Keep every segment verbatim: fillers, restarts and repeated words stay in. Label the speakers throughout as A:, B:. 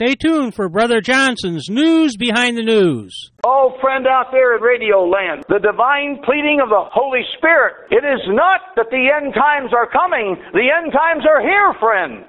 A: Stay tuned for Brother Johnson's News Behind the News.
B: Oh, friend out there in Radio Land, the divine pleading of the Holy Spirit. It is not that the end times are coming. The end times are here, friend.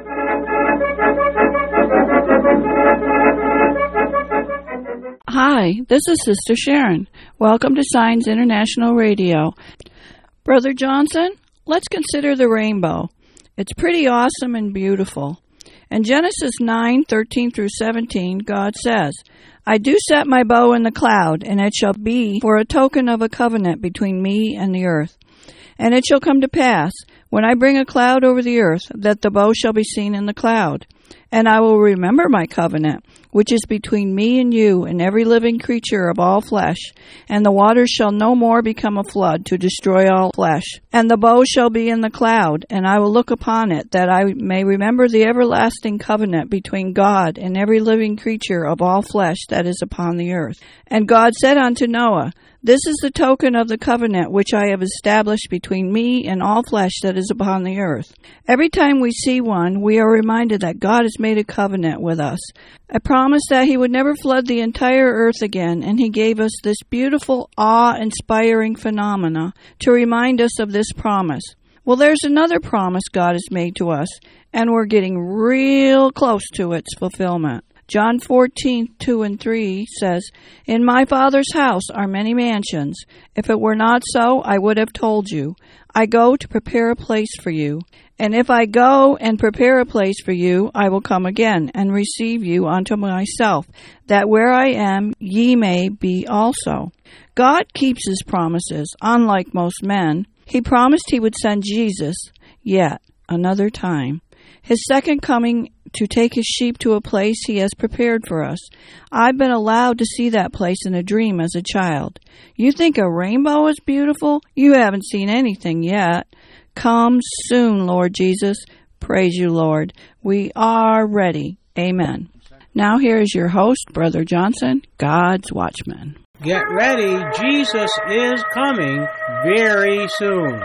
C: Hi, this is Sister Sharon. Welcome to Signs International Radio. Brother Johnson, let's consider the rainbow. It's pretty awesome and beautiful. In Genesis nine, thirteen through seventeen, God says, I do set my bow in the cloud, and it shall be for a token of a covenant between me and the earth. And it shall come to pass, when I bring a cloud over the earth, that the bow shall be seen in the cloud. And I will remember my covenant, which is between me and you and every living creature of all flesh. And the waters shall no more become a flood to destroy all flesh. And the bow shall be in the cloud, and I will look upon it, that I may remember the everlasting covenant between God and every living creature of all flesh that is upon the earth. And God said unto Noah, This is the token of the covenant which I have established between me and all flesh that is upon the earth. Every time we see one, we are reminded that God has made a covenant with us. I promised that he would never flood the entire earth again, and he gave us this beautiful, awe-inspiring phenomena to remind us of this promise. Well, there's another promise God has made to us, and we're getting real close to its fulfillment. John fourteen, two and three says, In my Father's house are many mansions. If it were not so, I would have told you. I go to prepare a place for you. And if I go and prepare a place for you, I will come again and receive you unto myself, that where I am, ye may be also. God keeps his promises, unlike most men. He promised he would send Jesus, yet another time. His second coming to take his sheep to a place he has prepared for us. I've been allowed to see that place in a dream as a child. You think a rainbow is beautiful? You haven't seen anything yet. Come soon, Lord Jesus. Praise you, Lord. We are ready. Amen. Now here is your host, Brother Johnson, God's Watchman.
A: Get ready. Jesus is coming very soon.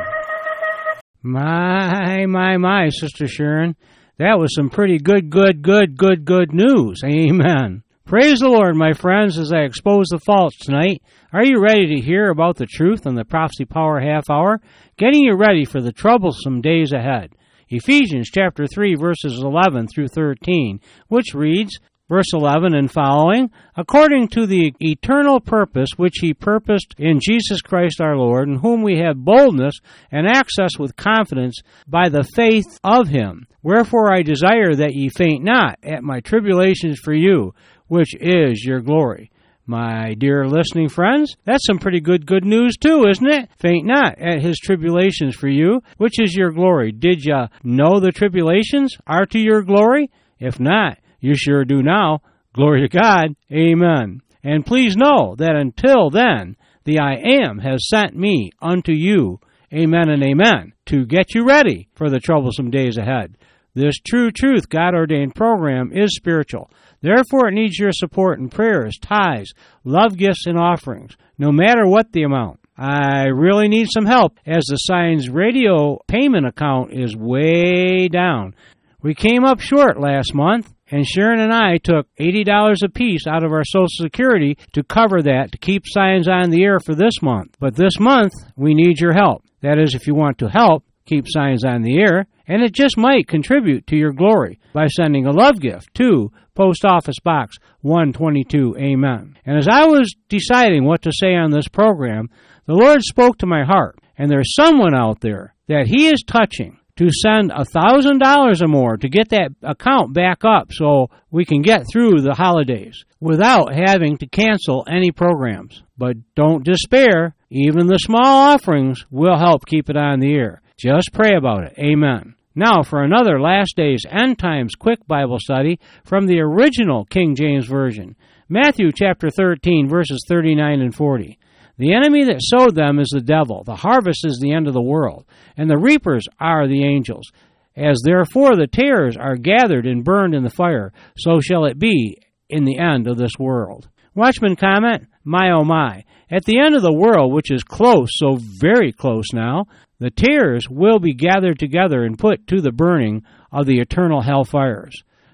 A: My, my, my, Sister Sharon. That was some pretty good, good, good, good, good news. Amen. Praise the Lord, my friends, as I expose the faults tonight. Are you ready to hear about the truth on the Prophecy Power Half Hour? Getting you ready for the troublesome days ahead. Ephesians chapter three, verses eleven through thirteen, which reads, verse eleven and following, according to the eternal purpose which he purposed in Jesus Christ our Lord, in whom we have boldness and access with confidence by the faith of him. Wherefore I desire that ye faint not at my tribulations for you, which is your glory. My dear listening friends, that's some pretty good, good news too, isn't it? Faint not at his tribulations for you, which is your glory. Did you know the tribulations are to your glory? If not, you sure do now. Glory to God. Amen. And please know that until then, the I Am has sent me unto you. Amen and amen. To get you ready for the troublesome days ahead. This True Truth God-ordained program is spiritual. Therefore, it needs your support in prayers, tithes, love gifts, and offerings, no matter what the amount. I really need some help, as the Signs Radio payment account is way down. We came up short last month, and Sharon and I took eighty dollars apiece out of our Social Security to cover that, to keep Signs on the air for this month. But this month, we need your help. That is, if you want to help keep Signs on the air, and it just might contribute to your glory by sending a love gift to Post Office Box one twenty-two. Amen. And as I was deciding what to say on this program, the Lord spoke to my heart, and there's someone out there that he is touching to send a thousand dollars or more to get that account back up so we can get through the holidays without having to cancel any programs. But don't despair. Even the small offerings will help keep it on the air. Just pray about it. Amen. Now for another Last Days End Times quick Bible study from the original King James Version. Matthew chapter thirteen, verses thirty-nine and forty. The enemy that sowed them is the devil. The harvest is the end of the world, and the reapers are the angels. As therefore the tares are gathered and burned in the fire, so shall it be in the end of this world. Watchman comment, my oh my. At the end of the world, which is close, so very close now, the tares will be gathered together and put to the burning of the eternal hell fires.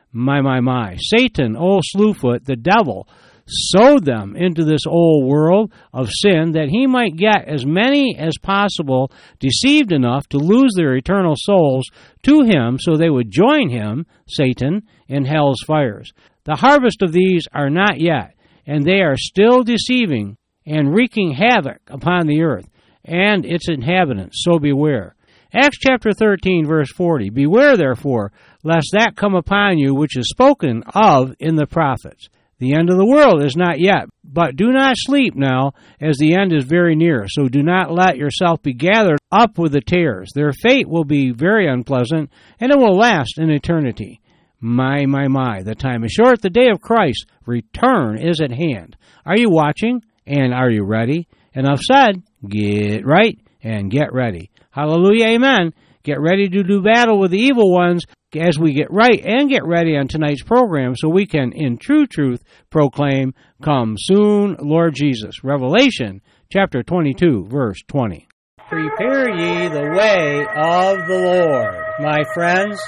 A: My, my, my. Satan, old Slewfoot, the devil, sowed them into this old world of sin that he might get as many as possible deceived enough to lose their eternal souls to him so they would join him, Satan, in hell's fires. The harvest of these are not yet, and they are still deceiving and wreaking havoc upon the earth and its inhabitants, so beware. Acts chapter thirteen, verse forty, Beware therefore, lest that come upon you which is spoken of in the prophets. The end of the world is not yet, but do not sleep now, as the end is very near. So do not let yourself be gathered up with the tares. Their fate will be very unpleasant, and it will last in eternity. My, my, my, the time is short. The day of Christ's return is at hand. Are you watching, and are you ready? Enough said. Get right and get ready. Hallelujah, amen. Get ready to do battle with the evil ones as we get right and get ready on tonight's program so we can, in true truth, proclaim, Come soon, Lord Jesus. Revelation chapter twenty-two, verse twenty. Prepare ye the way of the Lord, my friends.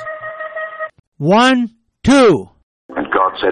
A: One, two.
D: And God said, I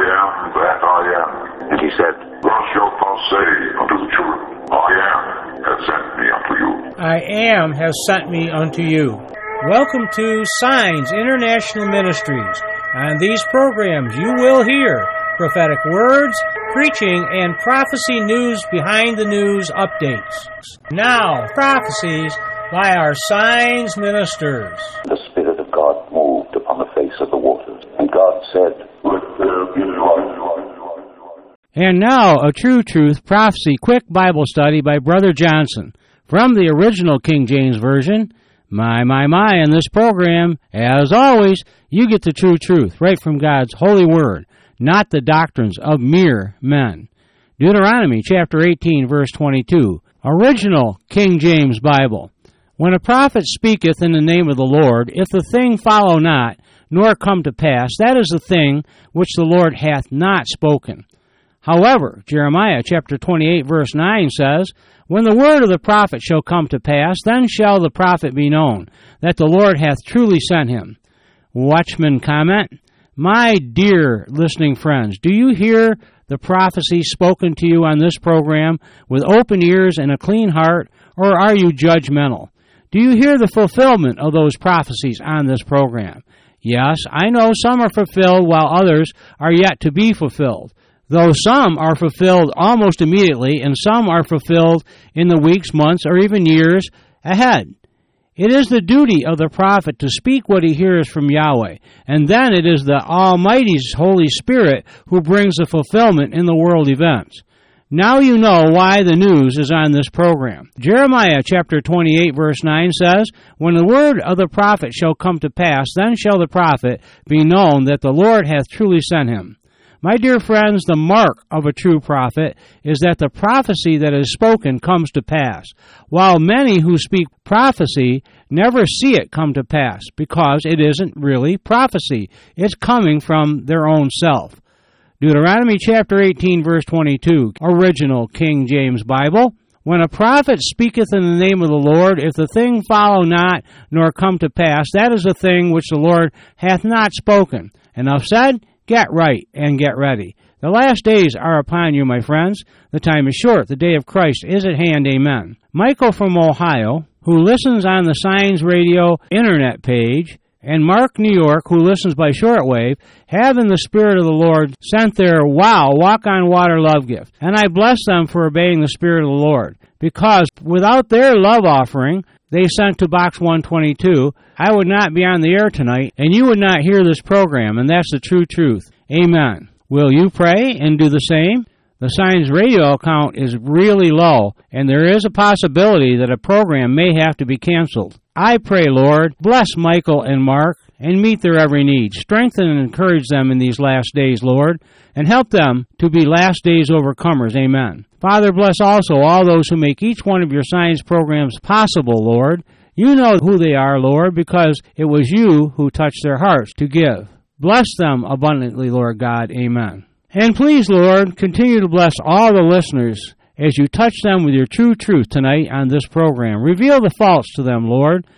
D: am that I am. And he said, Thou shalt not say unto the children, I am has sent me unto you.
A: I am has sent me unto you. Welcome to Signs International Ministries. On these programs you will hear prophetic words, preaching, and prophecy news behind the news updates. Now, prophecies by our Signs ministers.
E: The Spirit of God moved upon the face of the waters, and God said, Let there be light.
A: And now, a True Truth Prophecy Quick Bible Study by Brother Johnson. From the original King James Version, my, my, my, in this program, as always, you get the true truth right from God's holy word, not the doctrines of mere men. Deuteronomy chapter eighteen, verse twenty-two, original King James Bible. When a prophet speaketh in the name of the Lord, if the thing follow not, nor come to pass, that is the thing which the Lord hath not spoken. However, Jeremiah chapter twenty-eight, verse nine says, When the word of the prophet shall come to pass, then shall the prophet be known, that the Lord hath truly sent him. Watchman comment, My dear listening friends, do you hear the prophecy spoken to you on this program with open ears and a clean heart, or are you judgmental? Do you hear the fulfillment of those prophecies on this program? Yes, I know some are fulfilled while others are yet to be fulfilled. Though some are fulfilled almost immediately, and some are fulfilled in the weeks, months, or even years ahead. It is the duty of the prophet to speak what he hears from Yahweh, and then it is the Almighty's Holy Spirit who brings the fulfillment in the world events. Now you know why the news is on this program. Jeremiah chapter twenty-eight, verse nine says, When the word of the prophet shall come to pass, then shall the prophet be known that the Lord hath truly sent him. My dear friends, the mark of a true prophet is that the prophecy that is spoken comes to pass, while many who speak prophecy never see it come to pass, because it isn't really prophecy. It's coming from their own self. Deuteronomy chapter eighteen, verse twenty-two, original King James Bible. When a prophet speaketh in the name of the Lord, if the thing follow not, nor come to pass, that is a thing which the Lord hath not spoken. Enough said. Get right and get ready. The last days are upon you, my friends. The time is short. The day of Christ is at hand. Amen. Michael from Ohio, who listens on the Signs Radio internet page, and Mark, New York, who listens by shortwave, have in the Spirit of the Lord sent their wow, walk on water love gift. And I bless them for obeying the Spirit of the Lord, because without their love offering they sent to Box one twenty-two, I would not be on the air tonight, and you would not hear this program, and that's the true truth. Amen. Will you pray and do the same? The Signs Radio account is really low, and there is a possibility that a program may have to be canceled. I pray, Lord, bless Michael and Mark, and meet their every need. Strengthen and encourage them in these last days, Lord, and help them to be last days overcomers. Amen. Father, bless also all those who make each one of your Signs programs possible, Lord. You know who they are, Lord, because it was you who touched their hearts to give. Bless them abundantly, Lord God. Amen. And please, Lord, continue to bless all the listeners as you touch them with your true truth tonight on this program. Reveal the faults to them, Lord.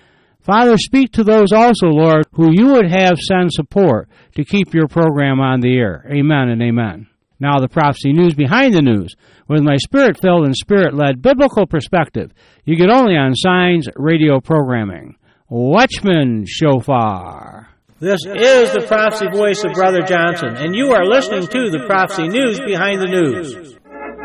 A: Father, speak to those also, Lord, who you would have send support to keep your program on the air. Amen and amen. Now the prophecy news behind the news, with my spirit-filled and spirit-led biblical perspective, you get only on Signs Radio programming. Watchman Shofar. This is the prophecy voice of Brother Johnson, and you are listening to the prophecy news behind the news.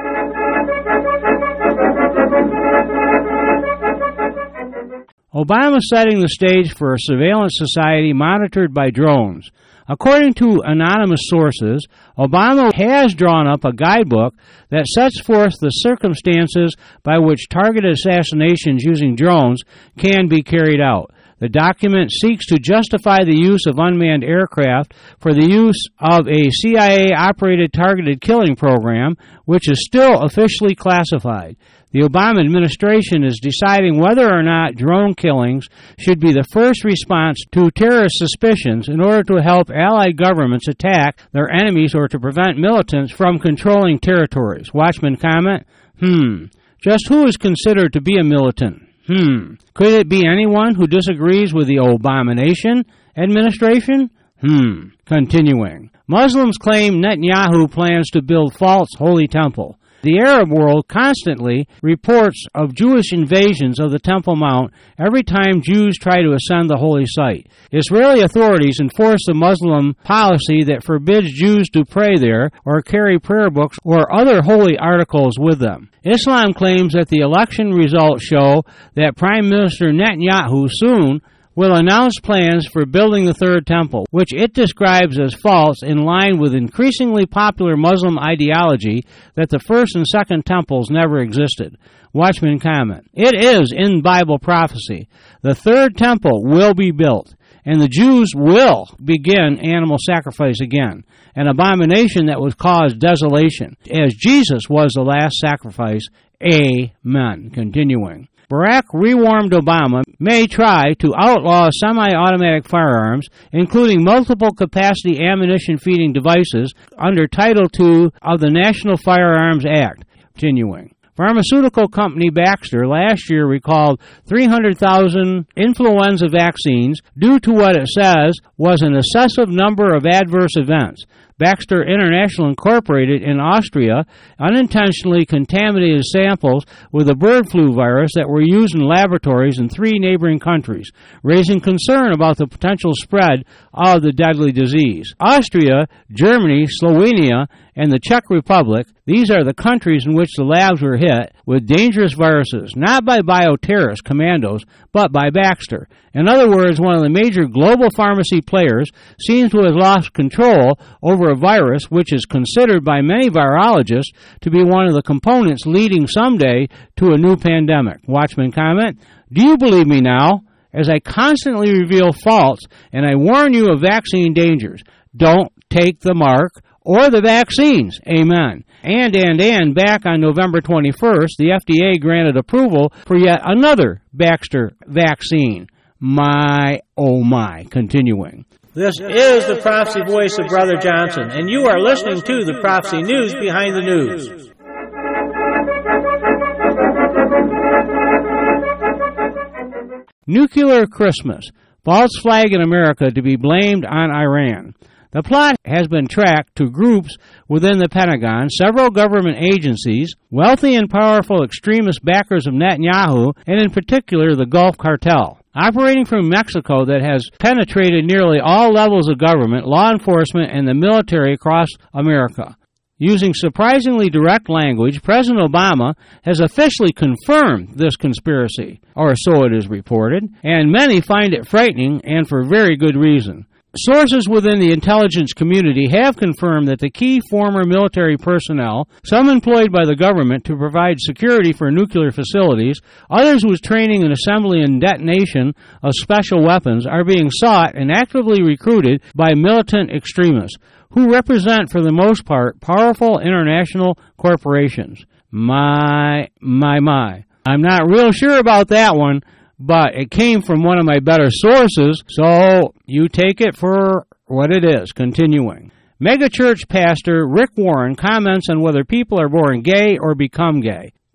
A: Obama setting the stage for a surveillance society monitored by drones. According to anonymous sources, Obama has drawn up a guidebook that sets forth the circumstances by which targeted assassinations using drones can be carried out. The document seeks to justify the use of unmanned aircraft for the use of a C I A-operated targeted killing program, which is still officially classified. The Obama administration is deciding whether or not drone killings should be the first response to terrorist suspicions in order to help allied governments attack their enemies or to prevent militants from controlling territories. Watchman comment, hmm, just who is considered to be a militant? Hmm, could it be anyone who disagrees with the Obamanation administration? Hmm, continuing. Muslims claim Netanyahu plans to build false holy temple. The Arab world constantly reports of Jewish invasions of the Temple Mount every time Jews try to ascend the holy site. Israeli authorities enforce the Muslim policy that forbids Jews to pray there or carry prayer books or other holy articles with them. Islam claims that the election results show that Prime Minister Netanyahu soon will announce plans for building the third temple, which it describes as false in line with increasingly popular Muslim ideology that the first and second temples never existed. Watchman comment, it is in Bible prophecy. The third temple will be built, and the Jews will begin animal sacrifice again, an abomination that would cause desolation, as Jesus was the last sacrifice. Amen. Continuing. Barack rewarmed Obama may try to outlaw semi-automatic firearms, including multiple-capacity ammunition-feeding devices, under Title two of the National Firearms Act. Continuing. Pharmaceutical company Baxter last year recalled three hundred thousand influenza vaccines due to what it says was an excessive number of adverse events. Baxter International Incorporated in Austria unintentionally contaminated samples with a bird flu virus that were used in laboratories in three neighboring countries, raising concern about the potential spread of the deadly disease. Austria, Germany, Slovenia, and the Czech Republic, these are the countries in which the labs were hit with dangerous viruses, not by bioterrorist commandos, but by Baxter. In other words, one of the major global pharmacy players seems to have lost control over a virus which is considered by many virologists to be one of the components leading someday to a new pandemic. Watchman comment, do you believe me now? As I constantly reveal faults and I warn you of vaccine dangers, don't take the mark or the vaccines. Amen. And, and, and, back on November twenty-first, the F D A granted approval for yet another Baxter vaccine. My, oh my. Continuing. This is the prophecy voice of Brother Johnson, and you are listening to the prophecy news behind the news. Nuclear Christmas. False flag in America to be blamed on Iran. The plot has been tracked to groups within the Pentagon, several government agencies, wealthy and powerful extremist backers of Netanyahu, and in particular the Gulf Cartel. Operating from Mexico that has penetrated nearly all levels of government, law enforcement, and the military across America. Using surprisingly direct language, President Obama has officially confirmed this conspiracy, or so it is reported, and many find it frightening and for very good reason. Sources within the intelligence community have confirmed that the key former military personnel, some employed by the government to provide security for nuclear facilities, others with training in assembly and detonation of special weapons, are being sought and actively recruited by militant extremists, who represent, for the most part, powerful international corporations. My, my, my. I'm not real sure about that one, but it came from one of my better sources, so you take it for what it is. Continuing. Megachurch pastor Rick Warren comments on whether people are born gay or become gay.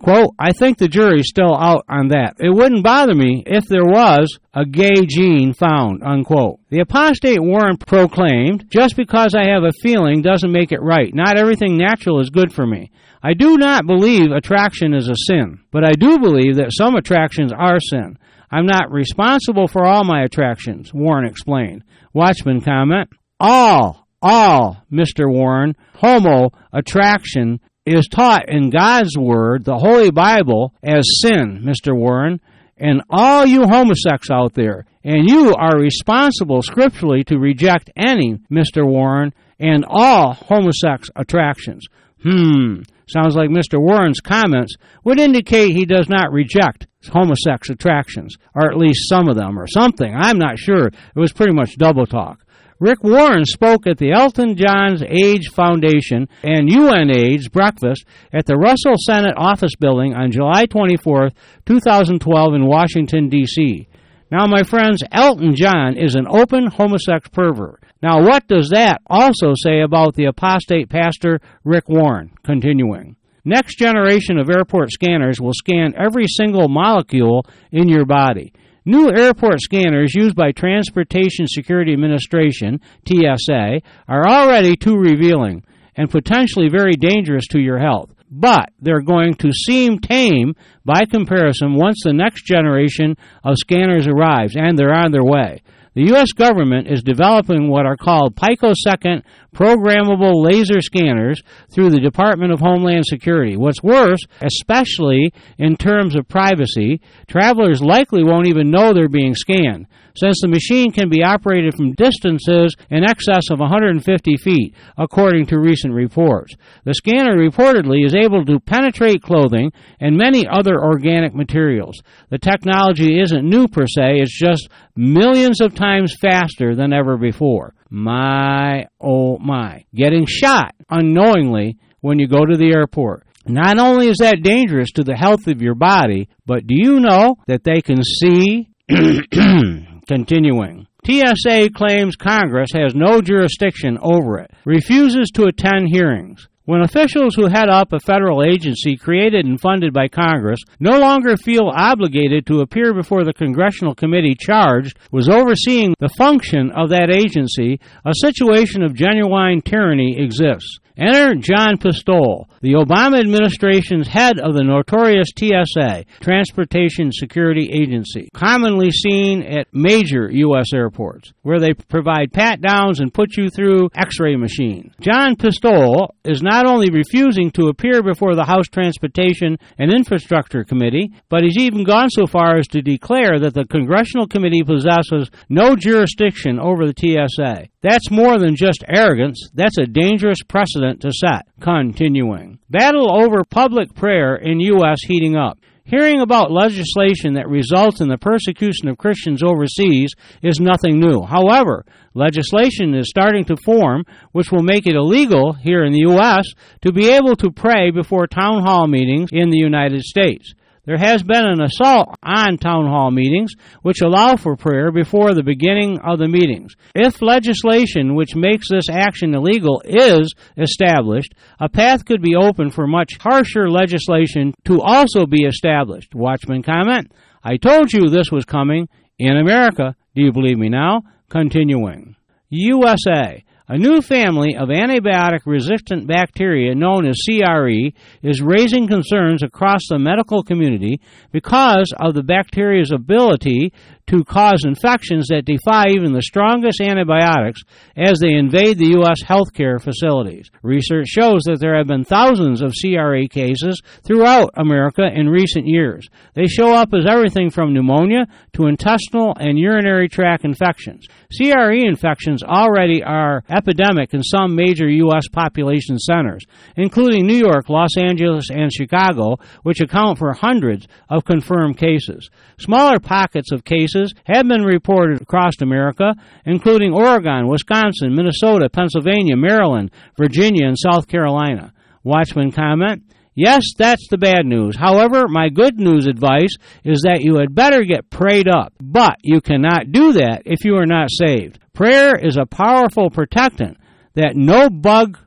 A: Quote, I think the jury's still out on that. It wouldn't bother me if there was a gay gene found, unquote. The apostate Warren proclaimed, just because I have a feeling doesn't make it right. Not everything natural is good for me. I do not believe attraction is a sin, but I do believe that some attractions are sin. I'm not responsible for all my attractions, Warren explained. Watchman comment, all, all, Mister Warren, homo attraction is taught in God's Word, the Holy Bible, as sin, Mister Warren, and all you homosexuals out there, and you are responsible scripturally to reject any, Mister Warren, and all homosex attractions. Hmm, sounds like Mister Warren's comments would indicate he does not reject homosex attractions, or at least some of them, or something. I'm not sure. It was pretty much double talk. Rick Warren spoke at the Elton John AIDS Foundation and U N AIDS breakfast at the Russell Senate Office Building on July twenty-fourth, twenty twelve in Washington, D C Now, my friends, Elton John is an open homosex pervert. Now, what does that also say about the apostate pastor Rick Warren? Continuing. Next generation of airport scanners will scan every single molecule in your body. New airport scanners used by Transportation Security Administration, T S A, are already too revealing and potentially very dangerous to your health. But they're going to seem tame by comparison once the next generation of scanners arrives, and they're on their way. The U S government is developing what are called picosecond programmable laser scanners through the Department of Homeland Security. What's worse, especially in terms of privacy, travelers likely won't even know they're being scanned, since the machine can be operated from distances in excess of one hundred fifty feet, according to recent reports. The scanner reportedly is able to penetrate clothing and many other organic materials. The technology isn't new per se, it's just millions of times faster than ever before. My, oh my. Getting shot unknowingly when you go to the airport. Not only is that dangerous to the health of your body, but do you know that they can see? Continuing. T S A claims Congress has no jurisdiction over it, refuses to attend hearings. When officials who head up a federal agency created and funded by Congress no longer feel obligated to appear before the congressional committee charged with overseeing the function of that agency, a situation of genuine tyranny exists. Enter John Pistole, the Obama administration's head of the notorious T S A, Transportation Security Agency, commonly seen at major U S airports, where they provide pat-downs and put you through x-ray machines. John Pistole is not only refusing to appear before the House Transportation and Infrastructure Committee, but he's even gone so far as to declare that the Congressional Committee possesses no jurisdiction over the T S A. That's more than just arrogance. That's a dangerous precedent to set. Continuing. Battle over public prayer in U S heating up. Hearing about legislation that results in the persecution of Christians overseas is nothing new. However, legislation is starting to form which will make it illegal here in the U S to be able to pray before town hall meetings in the United States. There has been an assault on town hall meetings which allow for prayer before the beginning of the meetings. If legislation which makes this action illegal is established, a path could be open for much harsher legislation to also be established. Watchman comment, I told you this was coming in America. Do you believe me now? Continuing. U S A. A new family of antibiotic-resistant bacteria known as C R E is raising concerns across the medical community because of the bacteria's ability to cause infections that defy even the strongest antibiotics as they invade the U S healthcare facilities. Research shows that there have been thousands of C R E cases throughout America in recent years. They show up as everything from pneumonia to intestinal and urinary tract infections. C R E infections already are epidemic in some major U S population centers, including New York, Los Angeles, and Chicago, which account for hundreds of confirmed cases. Smaller pockets of cases have been reported across America, including Oregon, Wisconsin, Minnesota, Pennsylvania, Maryland, Virginia, and South Carolina. Watchman comment, yes, that's the bad news. However, my good news advice is that you had better get prayed up, but you cannot do that if you are not saved. Prayer is a powerful protectant that no bug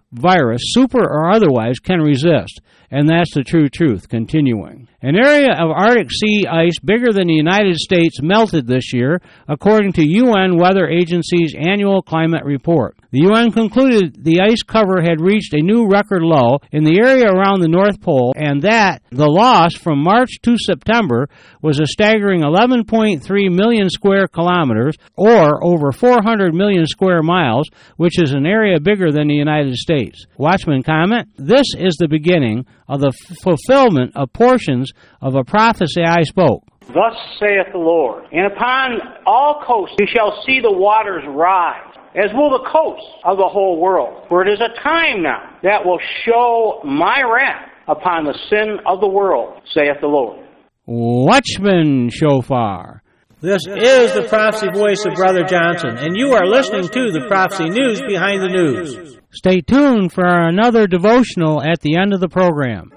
A: virus, super or otherwise, can resist. And that's the true truth. Continuing. An area of Arctic sea ice bigger than the United States melted this year, according to U N Weather Agency's annual climate report. The U N concluded the ice cover had reached a new record low in the area around the North Pole, and that the loss from March to September was a staggering eleven point three million square kilometers, or over four hundred million square miles, which is an area bigger than the United States. Watchman comment, this is the beginning of the f- fulfillment of portions of a prophecy I spoke.
B: Thus saith the Lord, and upon all coasts you shall see the waters rise, as will the coasts of the whole world. For it is a time now that will show my wrath upon the sin of the world, saith the Lord.
A: Watchman Shofar. This is the prophecy voice of Brother Johnson, and you are listening to the Prophecy News Behind the News. Stay tuned for another devotional at the end of the program.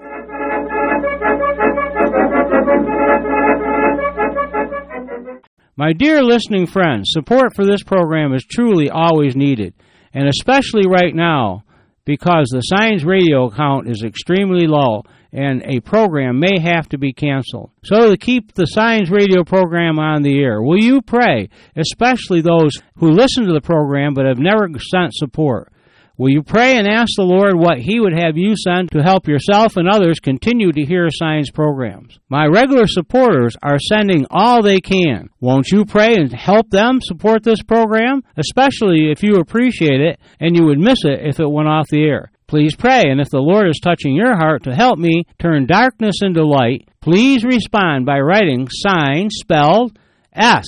A: My dear listening friends, support for this program is truly always needed, and especially right now, because the Signs radio account is extremely low and a program may have to be canceled. So to keep the Signs radio program on the air, will you pray, especially those who listen to the program but have never sent support? Will you pray and ask the Lord what He would have you send to help yourself and others continue to hear Signs programs? My regular supporters are sending all they can. Won't you pray and help them support this program? Especially if you appreciate it and you would miss it if it went off the air. Please pray, and if the Lord is touching your heart to help me turn darkness into light, please respond by writing Signs spelled S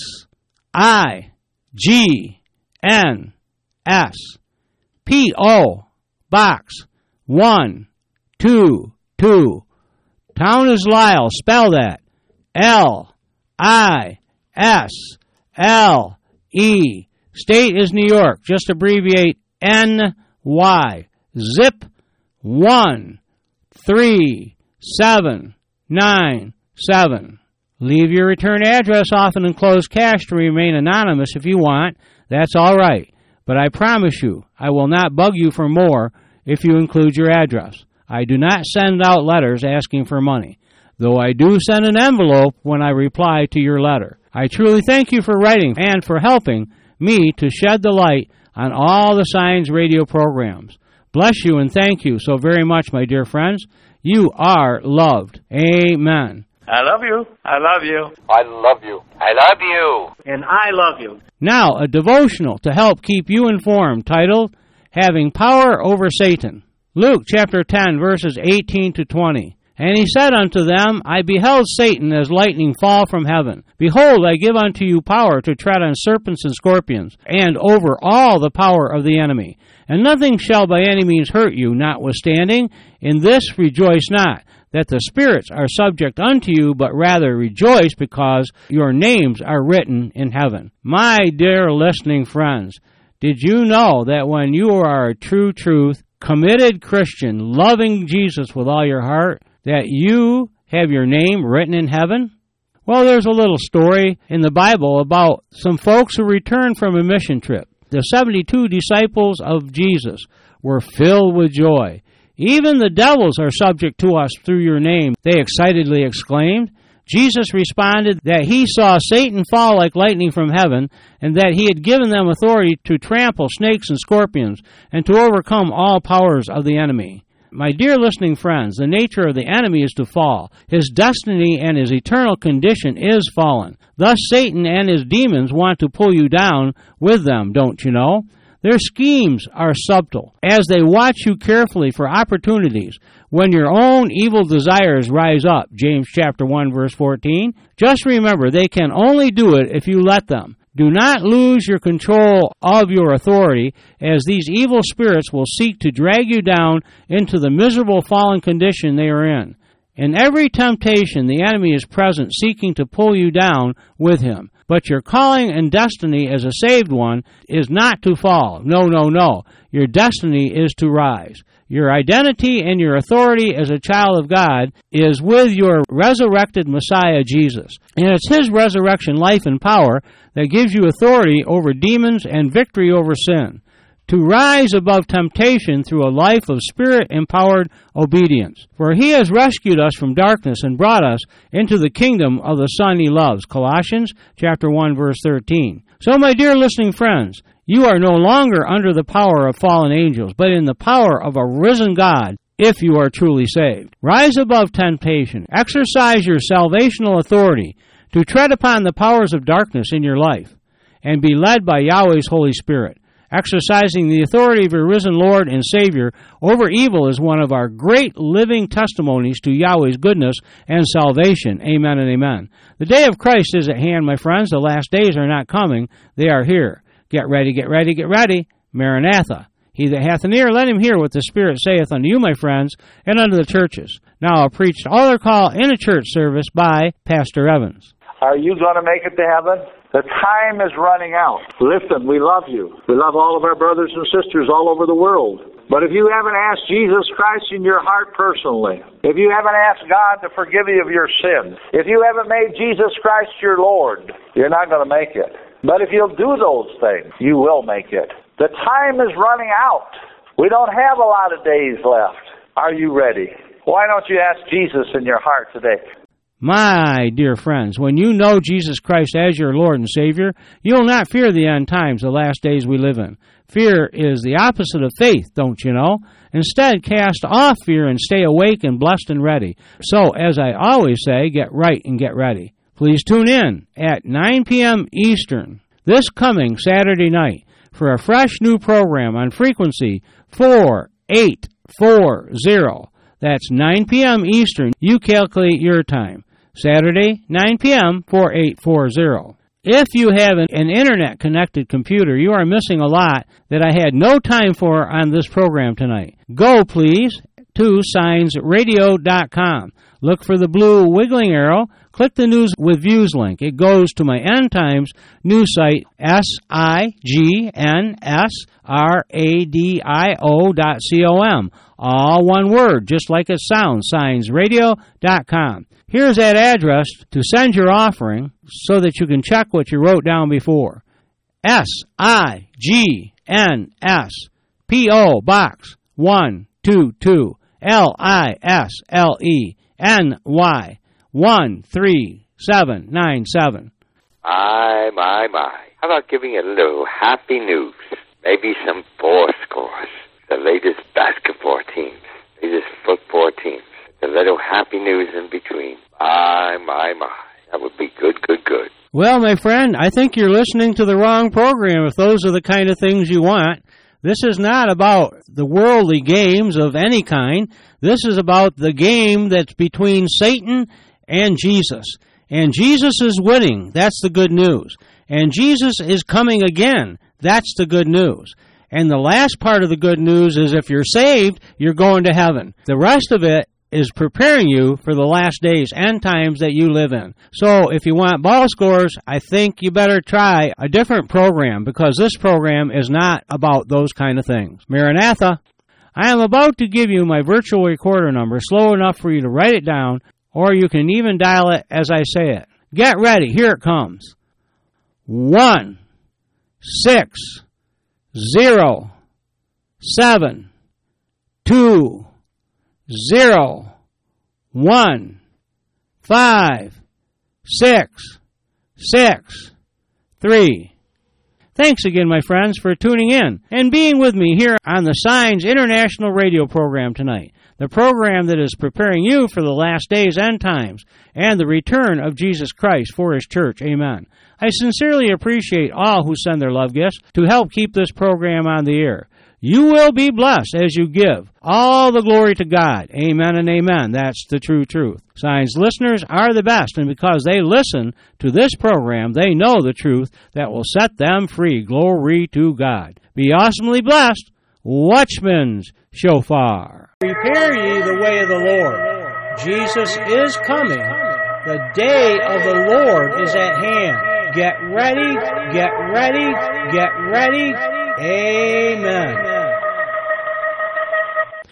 A: I G N S. P O Box one two two. Town is Lisle. Spell that. L I S L E. State is New York. Just abbreviate N Y. Zip one three seven nine seven. Leave your return address off in enclosed cash to remain anonymous if you want. That's all right. But I promise you, I will not bug you for more if you include your address. I do not send out letters asking for money, though I do send an envelope when I reply to your letter. I truly thank you for writing and for helping me to shed the light on all the Signs radio programs. Bless you and thank you so very much, my dear friends. You are loved. Amen.
B: I love you. I love you.
F: I love you. I love you.
B: And I love you.
A: Now, a devotional to help keep you informed, titled, Having Power Over Satan. Luke chapter ten, verses eighteen to twenty. And he said unto them, I beheld Satan as lightning fall from heaven. Behold, I give unto you power to tread on serpents and scorpions, and over all the power of the enemy. And nothing shall by any means hurt you, notwithstanding, in this rejoice not, that the spirits are subject unto you, but rather rejoice because your names are written in heaven. My dear listening friends, did you know that when you are a true truth, committed Christian, loving Jesus with all your heart, that you have your name written in heaven? Well, there's a little story in the Bible about some folks who returned from a mission trip. The seventy-two disciples of Jesus were filled with joy. Even the devils are subject to us through your name, they excitedly exclaimed. Jesus responded that he saw Satan fall like lightning from heaven, and that he had given them authority to trample snakes and scorpions, and to overcome all powers of the enemy. My dear listening friends, the nature of the enemy is to fall. His destiny and his eternal condition is fallen. Thus Satan and his demons want to pull you down with them, don't you know? Their schemes are subtle, as they watch you carefully for opportunities when your own evil desires rise up, James chapter one, verse fourteen. Just remember, they can only do it if you let them. Do not lose your control of your authority, as these evil spirits will seek to drag you down into the miserable fallen condition they are in. In every temptation, the enemy is present, seeking to pull you down with him. But your calling and destiny as a saved one is not to fall. No, no, no. Your destiny is to rise. Your identity and your authority as a child of God is with your resurrected Messiah, Jesus. And it's his resurrection life and power that gives you authority over demons and victory over sin. to rise above temptation through a life of Spirit-empowered obedience. For He has rescued us from darkness and brought us into the kingdom of the Son He loves. Colossians chapter one, verse thirteen. So, my dear listening friends, you are no longer under the power of fallen angels, but in the power of a risen God, if you are truly saved. Rise above temptation. Exercise your salvational authority to tread upon the powers of darkness in your life, and be led by Yahweh's Holy Spirit. Exercising the authority of your risen Lord and Savior over evil is one of our great living testimonies to Yahweh's goodness and salvation. Amen and amen. The day of Christ is at hand, my friends. The last days are not coming. They are here. Get ready, get ready, get ready. Maranatha. He that hath an ear, let him hear what the Spirit saith unto you, my friends, and unto the churches. Now I'll preach altar call in a church service by Pastor Evans.
G: Are you going to make it to heaven? The time is running out. Listen, we love you. We love all of our brothers and sisters all over the world. But if you haven't asked Jesus Christ in your heart personally, if you haven't asked God to forgive you of your sins, if you haven't made Jesus Christ your Lord, you're not going to make it. But if you'll do those things, you will make it. The time is running out. We don't have a lot of days left. Are you ready? Why don't you ask Jesus in your heart today?
A: My dear friends, when you know Jesus Christ as your Lord and Savior, you'll not fear the end times, the last days we live in. Fear is the opposite of faith, don't you know? Instead, cast off fear and stay awake and blessed and ready. So, as I always say, get right and get ready. Please tune in at nine p.m. Eastern this coming Saturday night for a fresh new program on frequency four eight four zero. That's nine p.m. Eastern. You calculate your time. Saturday, nine p.m., four eight four zero. If you have an, an internet-connected computer, you are missing a lot that I had no time for on this program tonight. Go, please, to signs radio dot com. Look for the blue wiggling arrow. Click the News with Views link. It goes to my End Times news site, S I G N S R A D I O dot com. All one word, just like it sounds, signs radio dot com. Here's that address to send your offering so that you can check what you wrote down before. S I G N S P O Box one two two L I S L E N Y one three seven nine seven.
F: My, my, my. How about giving a little happy news? Maybe some ball scores. The latest basketball teams, latest football teams. A little happy news in between. My, my, my. That would be good, good, good.
A: Well, my friend, I think you're listening to the wrong program if those are the kind of things you want. This is not about the worldly games of any kind. This is about the game that's between Satan and Jesus. And Jesus is winning. That's the good news. And Jesus is coming again. That's the good news. And the last part of the good news is if you're saved, you're going to heaven. The rest of it is preparing you for the last days and times that you live in. So if you want ball scores, I think you better try a different program because this program is not about those kind of things. Maranatha. I am about to give you my virtual recorder number slow enough for you to write it down, or you can even dial it as I say it. Get ready. Here it comes. One, six, zero, seven, two, zero, one, five, six, six, three. Thanks again, my friends, for tuning in and being with me here on the Signs International Radio program tonight, the program that is preparing you for the last days and times and the return of Jesus Christ for His church. Amen. I sincerely appreciate all who send their love gifts to help keep this program on the air. You will be blessed as you give. All the glory to God. Amen and amen. That's the true truth. Signs listeners are the best, and because they listen to this program, they know the truth that will set them free. Glory to God. Be awesomely blessed. Watchman's Shofar. Prepare ye the way of the Lord. Jesus is coming. The day of the Lord is at hand. Get ready, get ready, get ready. Amen.